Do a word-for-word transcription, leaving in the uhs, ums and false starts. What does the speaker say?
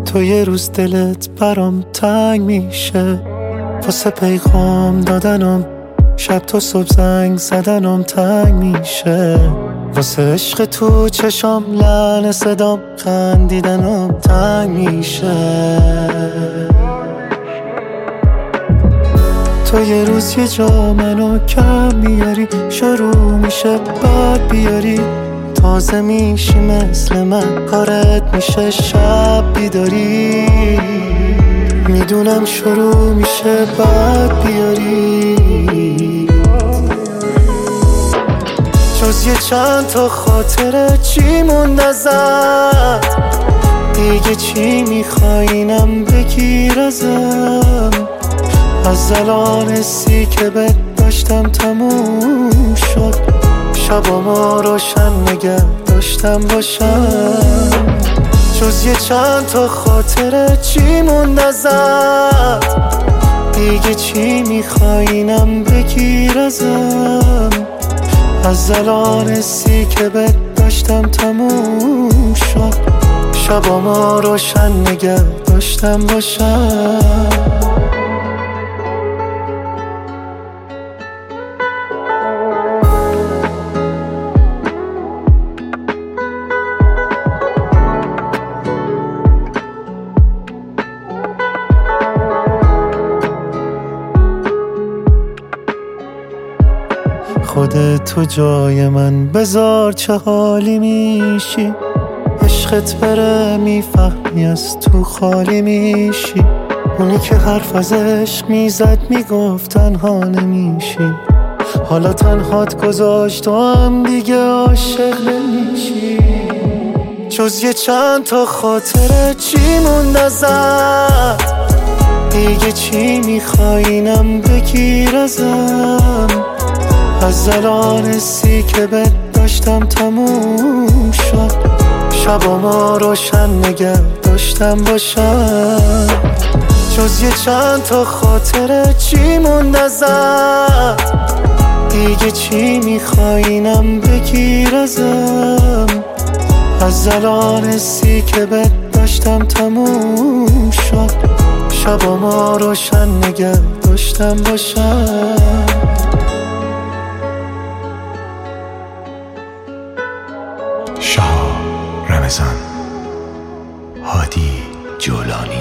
تو یه روز دلت برام تنگ میشه، واسه پیغام دادنم شب تو صبح زنگ زدنم تنگ میشه، واسه عشق تو چشام لعنه صدام خندیدنم تنگ میشه. تو یه روز یه جا منو کم میاری، شروع میشه بعد بیاری، تازه میشی مثل من، کارت میشه شب بیداری، میدونم شروع میشه بعد بیاری. جز یه چند تا خاطره چی مون ازت، دیگه چی میخواینم بگیر ازم، از الان حسی که بهت داشتم تموم شد، شبامو روشن نگه داشتم باشم. جز یه چند تا خاطره چی مون ازت، دیگه چی میخواینم بگیر ازم، از الان حسی که بهت داشتم تموم شد، شبامو روشن نگه داشتم باشم. خودت تو جای من بذار چه حالی میشی، عشقت بره میفهمی از تو خالی میشی، اونی که حرف از عشق میزد میگفت تنها نمیشی، حالا تنهات گذاشت و هم دیگه عاشق نمیشی. جز یه چند تا خاطره چی موند ازت، دیگه چی میخواینم بگیر ازم، از الان حسی که بهت داشتم تموم شد، شبامو روشن نگه داشتم باشم. جز یه چند تا خاطره چی موند ازت، دیگه چی میخواینم بگیر ازم، از الان حسی که بهت داشتم تموم شد، شبامو روشن نگه داشتم باشم. شاه رمضان، هادی جولانی.